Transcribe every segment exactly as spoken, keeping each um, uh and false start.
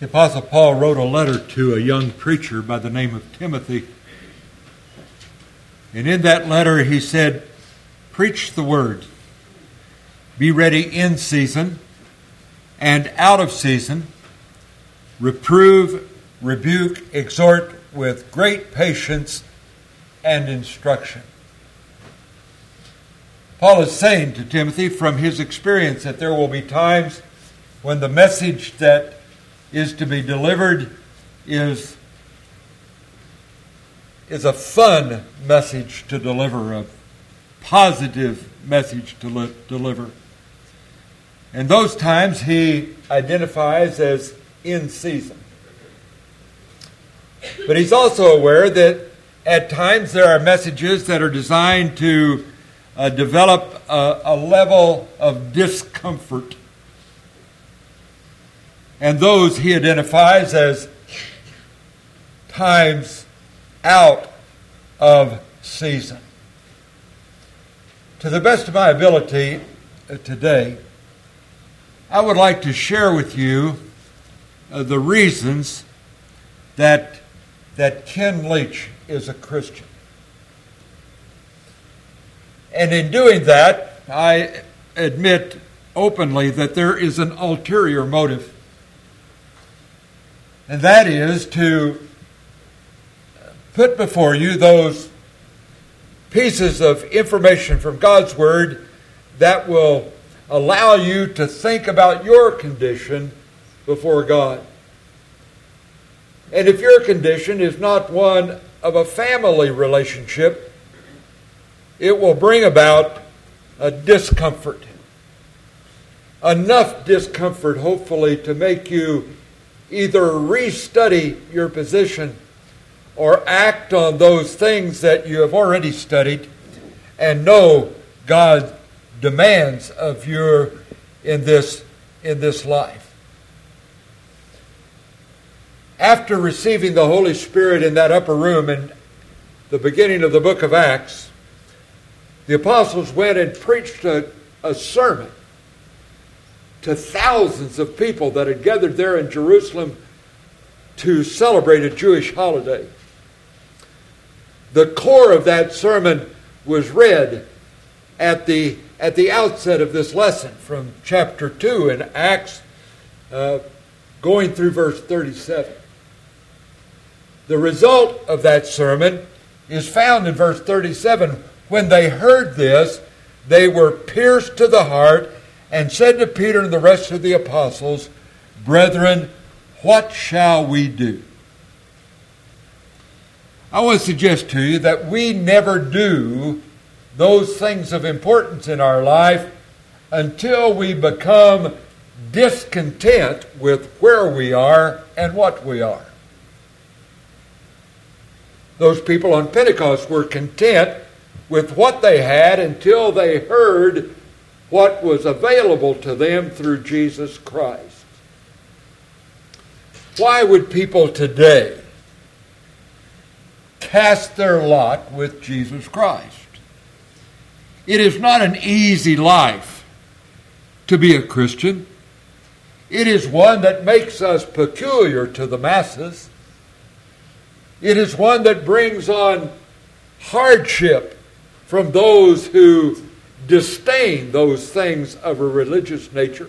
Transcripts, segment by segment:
The Apostle Paul wrote a letter to a young preacher by the name of Timothy. And in that letter he said, "Preach the word. Be ready in season and out of season. Reprove, rebuke, exhort with great patience and instruction." Paul is saying to Timothy from his experience that there will be times when the message that is to be delivered is, is a fun message to deliver, a positive message to li- deliver. And those times he identifies as in season. But he's also aware that at times there are messages that are designed to uh, develop a, a level of discomfort. And those he identifies as times out of season. To the best of my ability uh, today, I would like to share with you uh, the reasons that, that Ken Leach is a Christian. And in doing that, I admit openly that there is an ulterior motive. And that is to put before you those pieces of information from God's Word that will allow you to think about your condition before God. And if your condition is not one of a family relationship, it will bring about a discomfort. Enough discomfort, hopefully, to make you either restudy your position or act on those things that you have already studied and know God demands of you in this, in this life. After receiving the Holy Spirit in that upper room in the beginning of the book of Acts, the apostles went and preached a, a sermon to thousands of people that had gathered there in Jerusalem to celebrate a Jewish holiday. The core of that sermon was read at the at the outset of this lesson from chapter two in Acts, uh, going through verse thirty-seven. The result of that sermon is found in verse thirty-seven. When they heard this, they were pierced to the heart and said to Peter and the rest of the apostles, "Brethren, what shall we do?" I want to suggest to you that we never do those things of importance in our life until we become discontent with where we are and what we are. Those people on Pentecost were content with what they had until they heard what was available to them through Jesus Christ. Why would people today cast their lot with Jesus Christ? It is not an easy life to be a Christian. It is one that makes us peculiar to the masses. It is one that brings on hardship from those who disdain those things of a religious nature.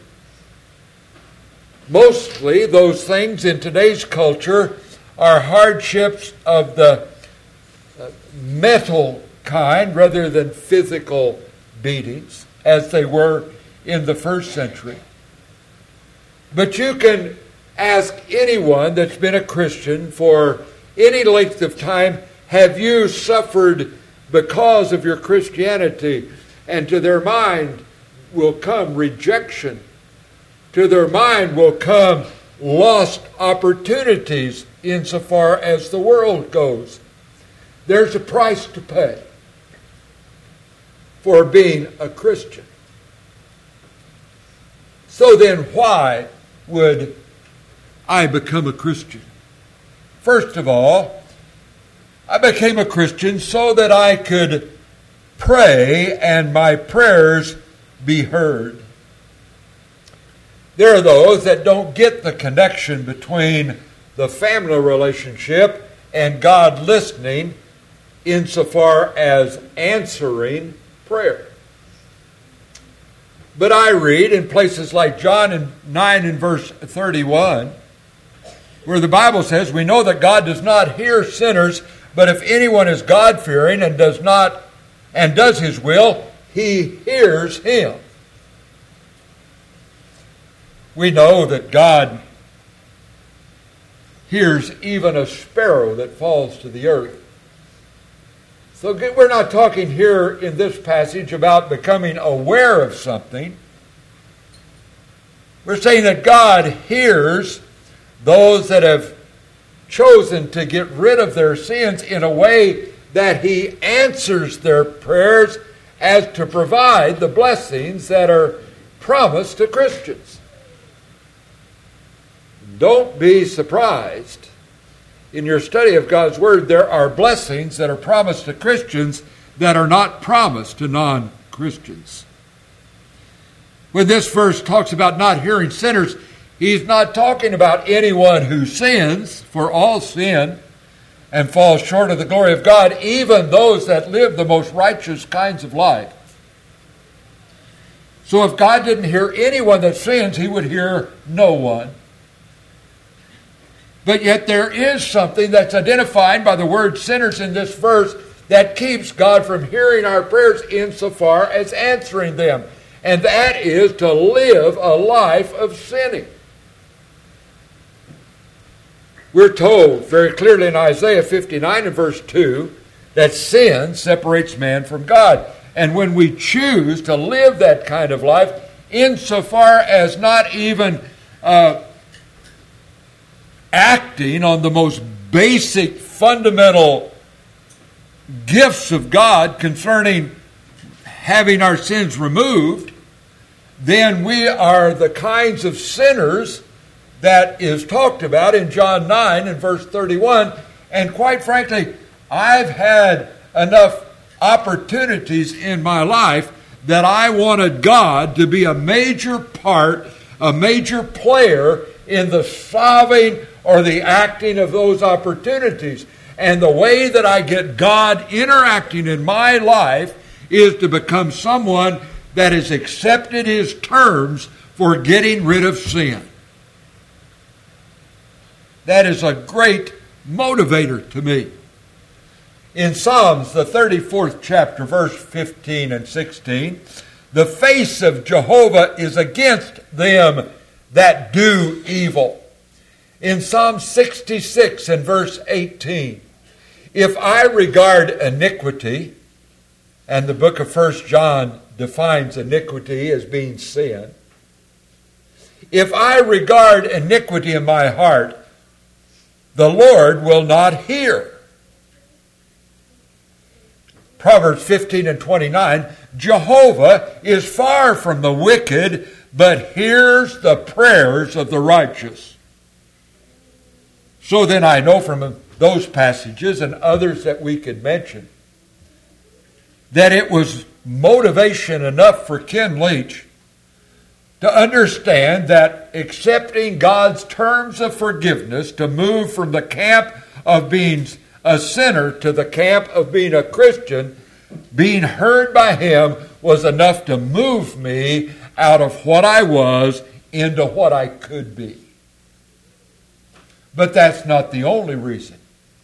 Mostly those things in today's culture are hardships of the mental kind rather than physical beatings, as they were in the first century. But you can ask anyone that's been a Christian for any length of time, have you suffered because of your Christianity? And to their mind will come rejection. To their mind will come lost opportunities insofar as the world goes. There's a price to pay for being a Christian. So then why would I become a Christian? First of all, I became a Christian so that I could pray and my prayers be heard. There are those that don't get the connection between the family relationship and God listening insofar as answering prayer. But I read in places like John nine and verse thirty-one, where the Bible says, we know that God does not hear sinners, but if anyone is God-fearing and does not and does his will, he hears him. We know that God hears even a sparrow that falls to the earth. So we're not talking here in this passage about becoming aware of something. We're saying that God hears those that have chosen to get rid of their sins in a way that he answers their prayers as to provide the blessings that are promised to Christians. Don't be surprised. In your study of God's Word, there are blessings that are promised to Christians that are not promised to non-Christians. When this verse talks about not hearing sinners, he's not talking about anyone who sins, for all sin and fall short of the glory of God, even those that live the most righteous kinds of life. So if God didn't hear anyone that sins, he would hear no one. But yet there is something that's identified by the word sinners in this verse that keeps God from hearing our prayers insofar as answering them. And that is to live a life of sinning. We're told very clearly in Isaiah fifty-nine and verse two that sin separates man from God. And when we choose to live that kind of life, insofar as not even uh, acting on the most basic, fundamental gifts of God concerning having our sins removed, then we are the kinds of sinners that is talked about in John nine and verse thirty-one. And quite frankly, I've had enough opportunities in my life that I wanted God to be a major part, a major player in the solving or the acting of those opportunities. And the way that I get God interacting in my life is to become someone that has accepted his terms for getting rid of sin. That is a great motivator to me. In Psalms, the thirty-fourth chapter, verse fifteen and sixteen, the face of Jehovah is against them that do evil. In Psalm sixty-six and verse eighteen, if I regard iniquity, and the book of First John defines iniquity as being sin, if I regard iniquity in my heart, the Lord will not hear. Proverbs fifteen and twenty-nine, Jehovah is far from the wicked, but hears the prayers of the righteous. So then I know from those passages and others that we could mention that it was motivation enough for Ken Leach to understand that accepting God's terms of forgiveness to move from the camp of being a sinner to the camp of being a Christian, being heard by him, was enough to move me out of what I was into what I could be. But that's not the only reason.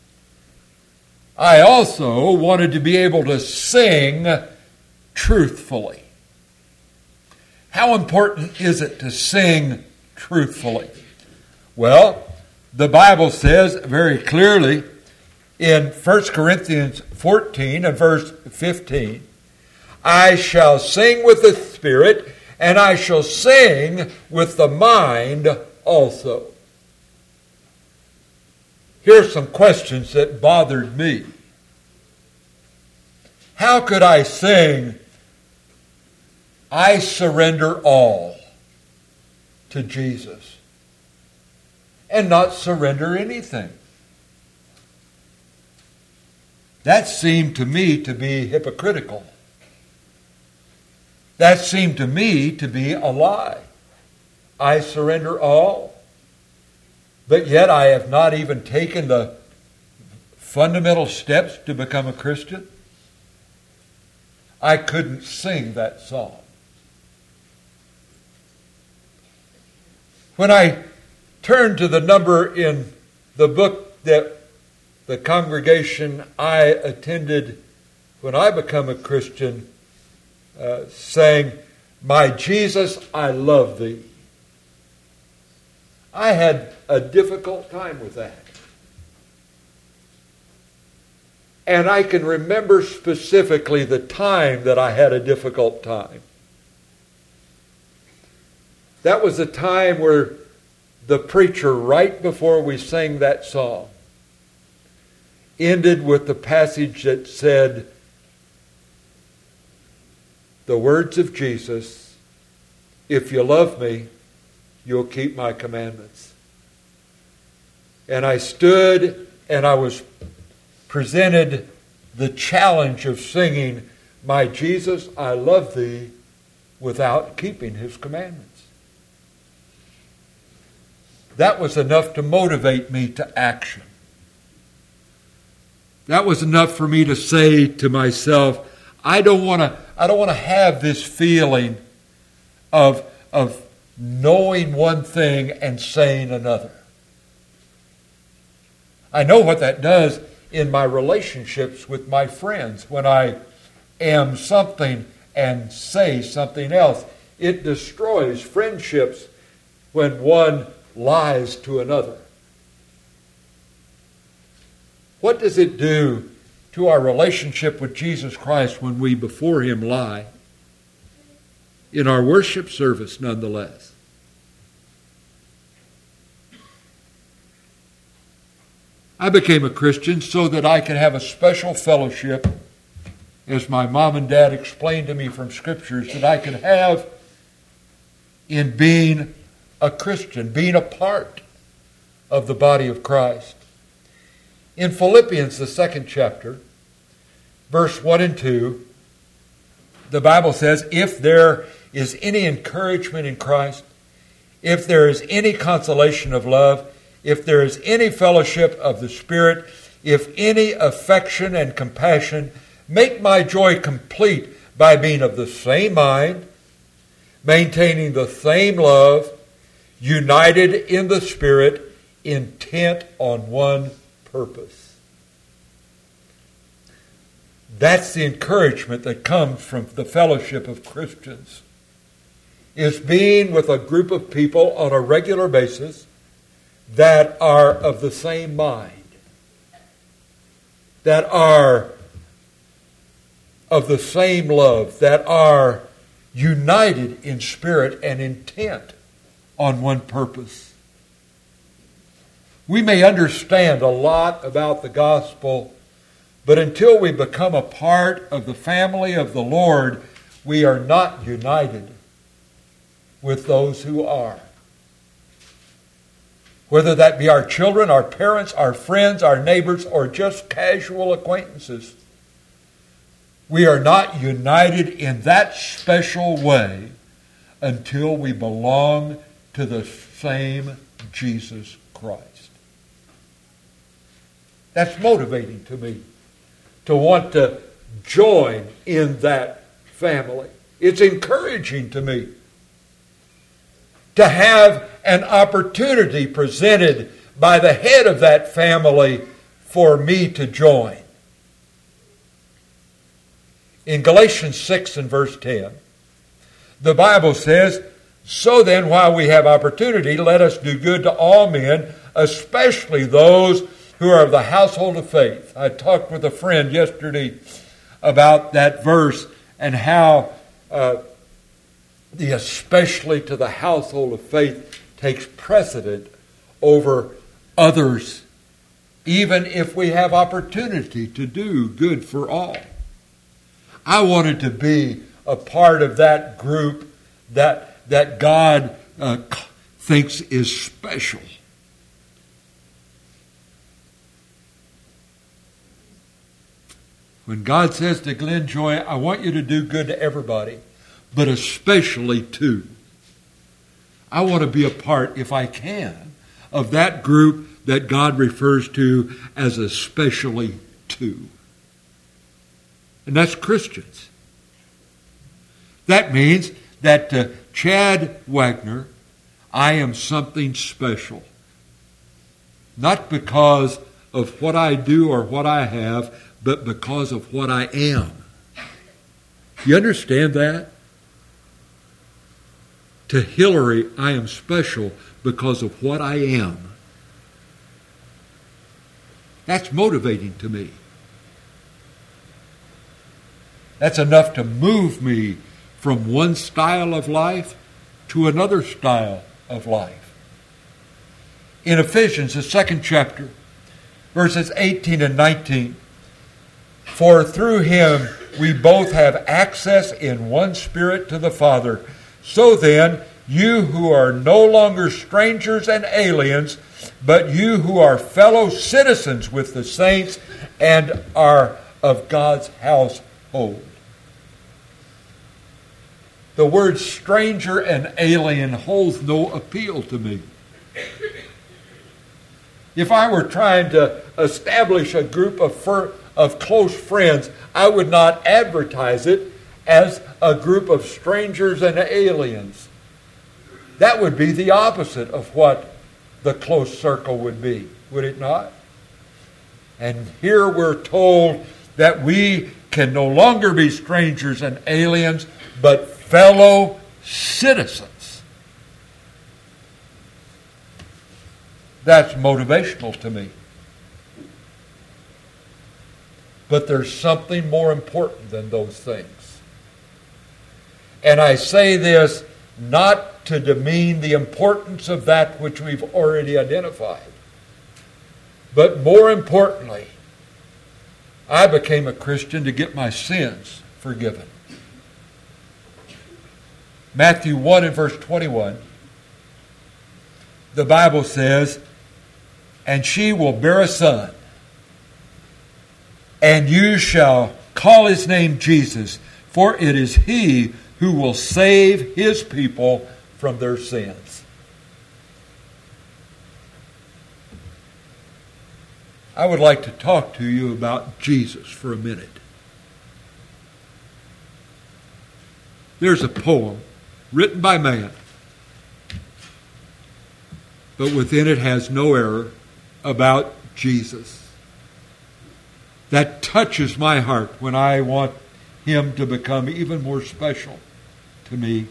I also wanted to be able to sing truthfully. How important is it to sing truthfully? Well, the Bible says very clearly in First Corinthians fourteen and verse fifteen, I shall sing with the Spirit, and I shall sing with the mind also. Here's some questions that bothered me. How could I sing, I surrender all to Jesus, and not surrender anything? That seemed to me to be hypocritical. That seemed to me to be a lie. I surrender all, but yet I have not even taken the fundamental steps to become a Christian? I couldn't sing that song. When I turned to the number in the book that the congregation I attended when I became a Christian uh, sang, "My Jesus, I love thee," I had a difficult time with that. And I can remember specifically the time that I had a difficult time. That was the time where the preacher, right before we sang that song, ended with the passage that said, the words of Jesus, "If you love me, you'll keep my commandments." And I stood and I was presented the challenge of singing, "My Jesus, I love thee," without keeping his commandments. That was enough to motivate me to action. That was enough for me to say to myself, I don't want to I don't want to have this feeling of, of knowing one thing and saying another. I know what that does in my relationships with my friends when I am something and say something else. It destroys friendships when one lies to another. What does it do to our relationship with Jesus Christ when we before him lie? In our worship service, nonetheless. I became a Christian so that I could have a special fellowship, as my mom and dad explained to me from Scriptures, that I could have in being a Christian, being a part of the body of Christ. In Philippians, the second chapter, verse one and two, the Bible says, "If there is any encouragement in Christ, if there is any consolation of love, if there is any fellowship of the Spirit, if any affection and compassion, make my joy complete by being of the same mind, maintaining the same love, united in the Spirit, intent on one purpose." That's the encouragement that comes from the fellowship of Christians, is being with a group of people on a regular basis that are of the same mind, that are of the same love, that are united in spirit and intent on one purpose. We may understand a lot about the gospel, but until we become a part of the family of the Lord, we are not united with those who are. Whether that be our children, our parents, our friends, our neighbors, or just casual acquaintances, we are not united in that special way until we belong to the same Jesus Christ. That's motivating to me, to want to join in that family. It's encouraging to me to have an opportunity presented by the head of that family for me to join. In Galatians six and verse ten, the Bible says, "So then, while we have opportunity, let us do good to all men, especially those who are of the household of faith." I talked with a friend yesterday about that verse and how uh, the especially to the household of faith takes precedent over others, even if we have opportunity to do good for all. I wanted to be a part of that group that, that God uh, thinks is special. When God says to Glenn Joy, "I want you to do good to everybody, but especially to," I want to be a part, if I can, of that group that God refers to as especially two. And that's Christians. That means that to Chad Wagner, I am something special. Not because of what I do or what I have, but because of what I am. You understand that? To Hillary, I am special because of what I am. That's motivating to me. That's enough to move me from one style of life to another style of life. In Ephesians, the second chapter, verses eighteen and nineteen, for through him we both have access in one Spirit to the Father. So then, you who are no longer strangers and aliens, but you who are fellow citizens with the saints and are of God's household. The word stranger and alien holds no appeal to me. If I were trying to establish a group of, fir- of close friends, I would not advertise it as a group of strangers and aliens. That would be the opposite of what the close circle would be, would it not? And here we're told that we can no longer be strangers and aliens, but fellow citizens. That's motivational to me. But there's something more important than those things. And I say this not to demean the importance of that which we've already identified. But more importantly, I became a Christian to get my sins forgiven. Matthew one and verse twenty-one, the Bible says, and she will bear a son, and you shall call his name Jesus, for it is he who will save his people from their sins. I would like to talk to you about Jesus for a minute. There's a poem written by man, but within it has no error, about Jesus. That touches my heart when I want him to become even more special to me.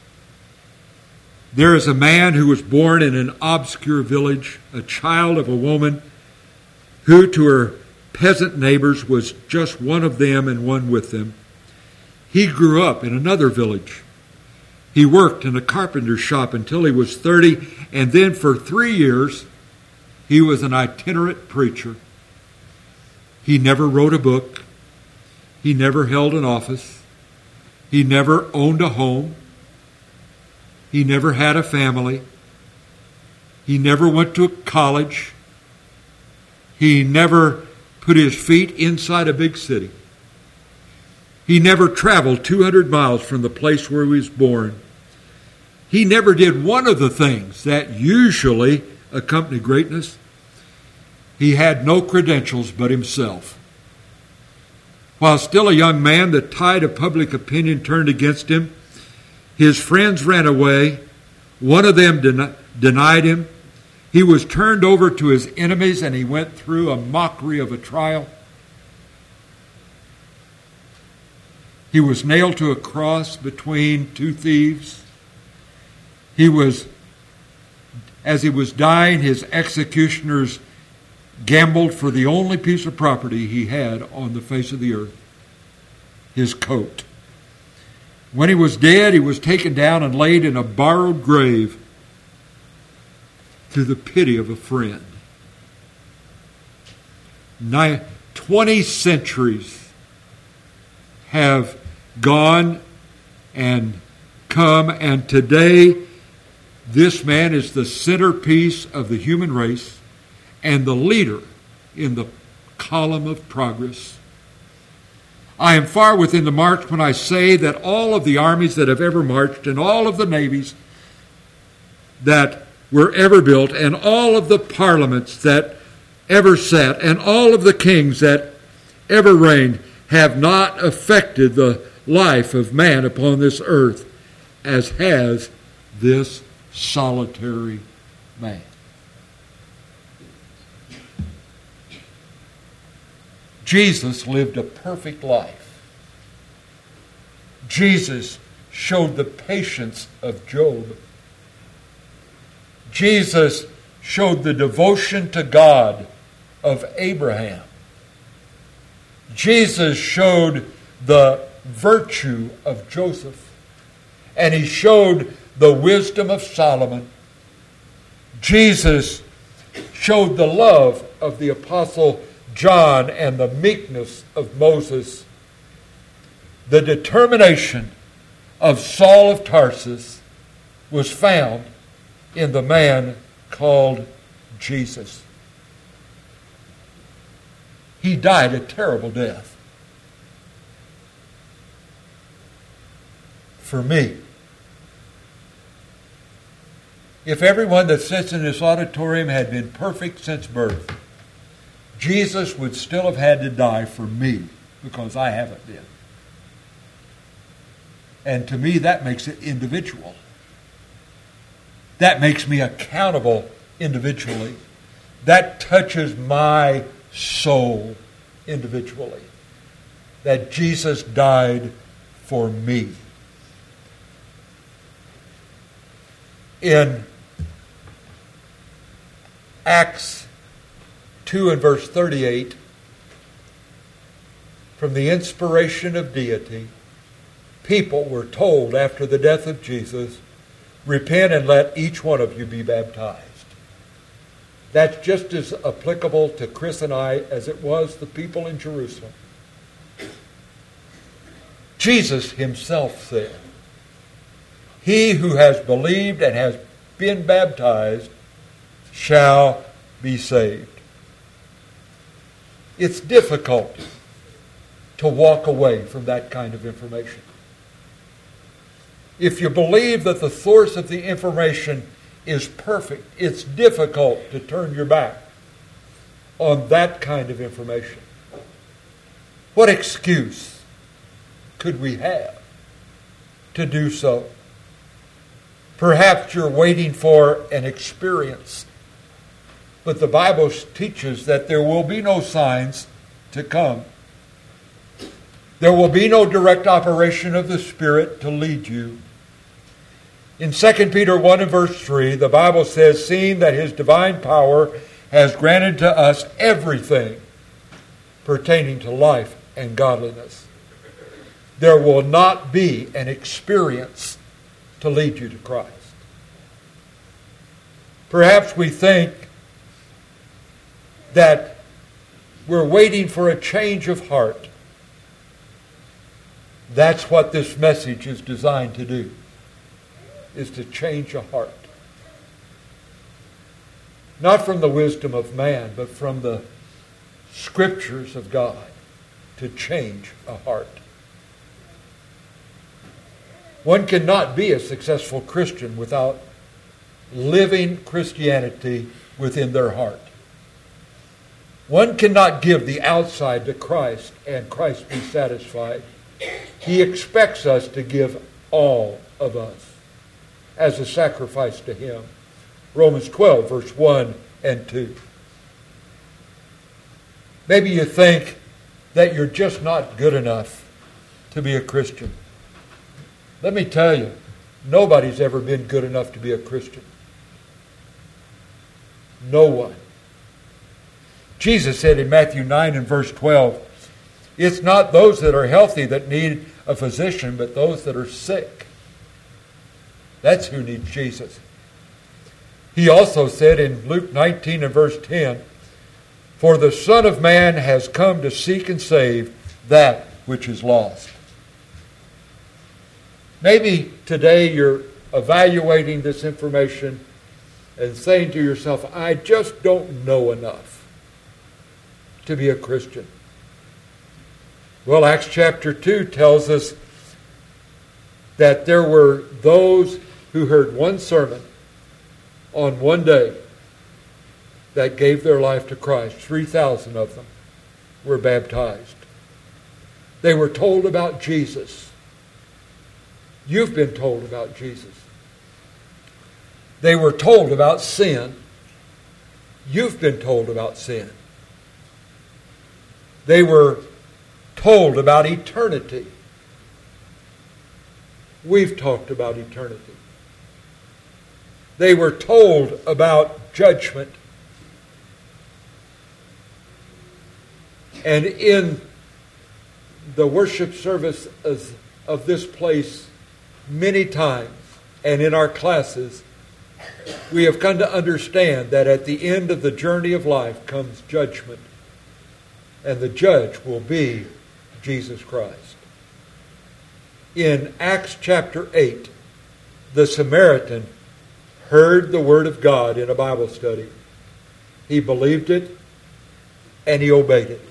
There is a man who was born in an obscure village, a child of a woman who to her peasant neighbors was just one of them and one with them. He grew up in another village. He worked in a carpenter's shop until he was thirty, and then for three years he was an itinerant preacher. He never wrote a book. He never held an office. He never owned a home. He never had a family. He never went to college. He never put his feet inside a big city. He never traveled two hundred miles from the place where he was born. He never did one of the things that usually accompany greatness. He had no credentials but himself. While still a young man, the tide of public opinion turned against him. His friends ran away. One of them den- denied him. He was turned over to his enemies, and he went through a mockery of a trial. He was nailed to a cross between two thieves. He was, as he was dying, his executioners gambled for the only piece of property he had on the face of the earth, his coat. When he was dead, he was taken down and laid in a borrowed grave to the pity of a friend. Nine, Twenty centuries have gone and come, and today this man is the centerpiece of the human race and the leader in the column of progress. I am far within the march when I say that all of the armies that have ever marched and all of the navies that were ever built, and all of the parliaments that ever sat, and all of the kings that ever reigned, have not affected the life of man upon this earth as has this solitary man. Jesus lived a perfect life. Jesus showed the patience of Job. Jesus showed the devotion to God of Abraham. Jesus showed the virtue of Joseph. And he showed the wisdom of Solomon. Jesus showed the love of the Apostle John and the meekness of Moses. The determination of Saul of Tarsus was found in the man called Jesus. He died a terrible death for me. If everyone that sits in this auditorium had been perfect since birth, Jesus would still have had to die for me because I haven't been. And to me, that makes it individual. That makes me accountable individually. That touches my soul individually. That Jesus died for me. In Acts two and verse thirty-eight, from the inspiration of deity, people were told after the death of Jesus, repent and let each one of you be baptized. That's just as applicable to Chris and I as it was the people in Jerusalem. Jesus himself said, he who has believed and has been baptized shall be saved. It's difficult to walk away from that kind of information. If you believe that the source of the information is perfect, it's difficult to turn your back on that kind of information. What excuse could we have to do so? Perhaps you're waiting for an experience, but the Bible teaches that there will be no signs to come. There will be no direct operation of the Spirit to lead you. In Second Peter one and verse three, the Bible says, seeing that his divine power has granted to us everything pertaining to life and godliness. There will not be an experience to lead you to Christ. Perhaps we think that we're waiting for a change of heart. That's what this message is designed to do, is to change a heart. Not from the wisdom of man, but from the Scriptures of God, to change a heart. One cannot be a successful Christian without living Christianity within their heart. One cannot give the outside to Christ and Christ be satisfied. He expects us to give all of us as a sacrifice to him. Romans twelve, verse one and two. Maybe you think that you're just not good enough to be a Christian. Let me tell you, nobody's ever been good enough to be a Christian. No one. Jesus said in Matthew nine and verse twelve, it's not those that are healthy that need a physician, but those that are sick. That's who needs Jesus. He also said in Luke nineteen and verse ten, for the Son of Man has come to seek and save that which is lost. Maybe today you're evaluating this information and saying to yourself, I just don't know enough to be a Christian. Well, Acts chapter two tells us that there were those who heard one sermon on one day that gave their life to Christ. three thousand of them were baptized. They were told about Jesus. You've been told about Jesus. They were told about sin. You've been told about sin. They were told about eternity. We've talked about eternity. They were told about judgment. And in the worship service of this place, many times, and in our classes, we have come to understand that at the end of the journey of life comes judgment. And the judge will be Jesus Christ. In Acts chapter eight, the Samaritan heard the word of God in a Bible study. He believed it and he obeyed it.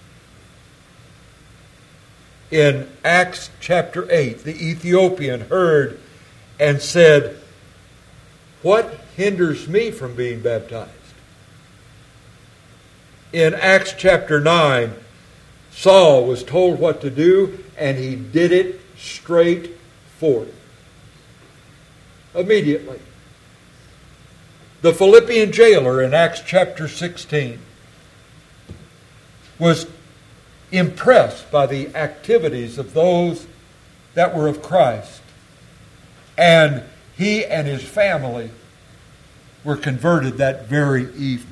In Acts chapter eight, the Ethiopian heard and said, "What hinders me from being baptized?" In Acts chapter nine, Saul was told what to do, and he did it straight forth. Immediately. The Philippian jailer in Acts chapter sixteen was impressed by the activities of those that were of Christ. And he and his family were converted that very evening.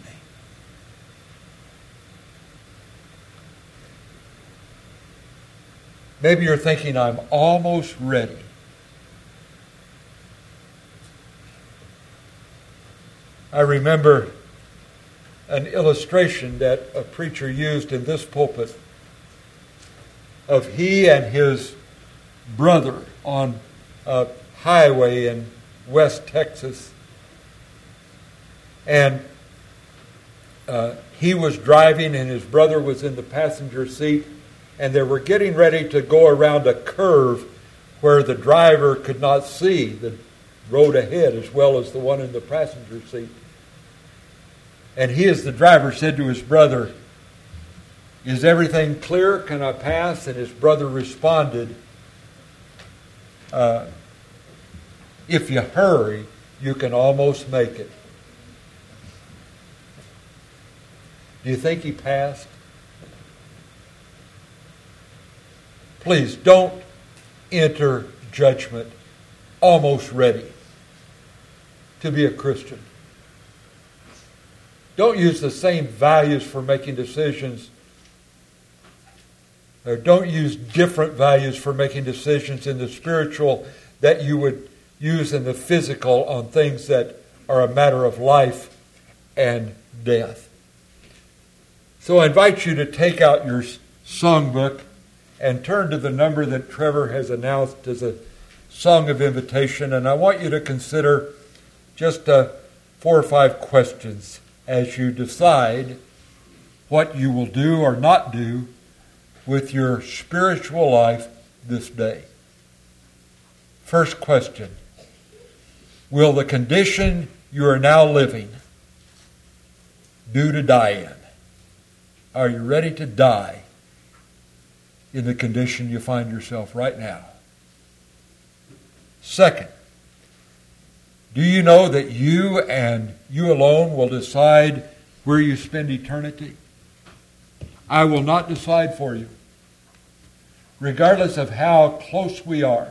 Maybe you're thinking, I'm almost ready. I remember an illustration that a preacher used in this pulpit of he and his brother on a highway in West Texas. And uh, he was driving and his brother was in the passenger seat, and they were getting ready to go around a curve where the driver could not see the road ahead as well as the one in the passenger seat. And he, as the driver, said to his brother, "Is everything clear? Can I pass?" And his brother responded, uh, "If you hurry, you can almost make it." Do you think he passed? Please don't enter judgment almost ready to be a Christian. Don't use the same values for making decisions, or don't use different values for making decisions in the spiritual that you would use in the physical on things that are a matter of life and death. So I invite you to take out your songbook and turn to the number that Trevor has announced as a song of invitation. And I want you to consider just uh, four or five questions as you decide what you will do or not do with your spiritual life this day. First question: will the condition you are now living do to die in? Are you ready to die in the condition you find yourself right now? Second, do you know that you and you alone will decide where you spend eternity? I will not decide for you. Regardless of how close we are,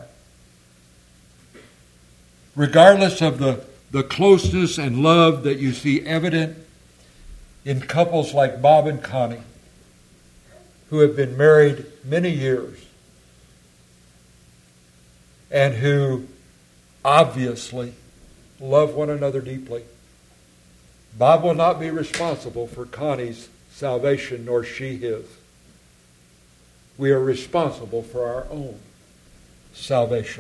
regardless of the, the closeness and love that you see evident in couples like Bob and Connie, who have been married many years and who obviously love one another deeply. Bob will not be responsible for Connie's salvation, nor she his. We are responsible for our own salvation.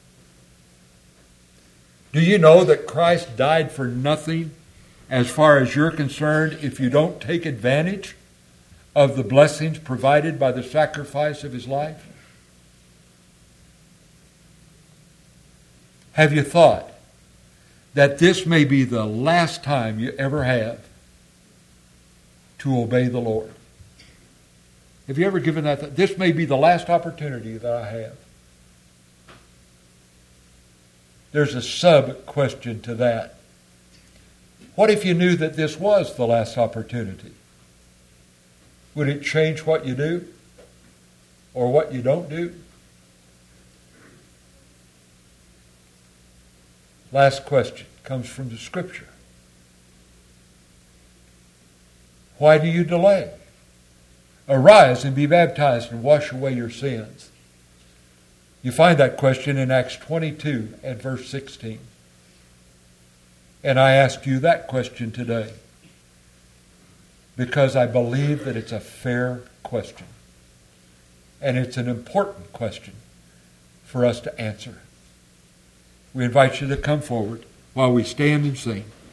Do you know that Christ died for nothing as far as you're concerned if you don't take advantage of the blessings provided by the sacrifice of his life? Have you thought that this may be the last time you ever have to obey the Lord. Have you ever given that thought? This may be the last opportunity that I have. There's a sub-question to that. What if you knew that this was the last opportunity? Would it change what you do or what you don't do? Last question comes from the Scripture. Why do you delay? Arise and be baptized and wash away your sins. You find that question in Acts twenty-two and verse sixteen. And I ask you that question today because I believe that it's a fair question. And it's an important question for us to answer. We invite you to come forward while we stand and sing.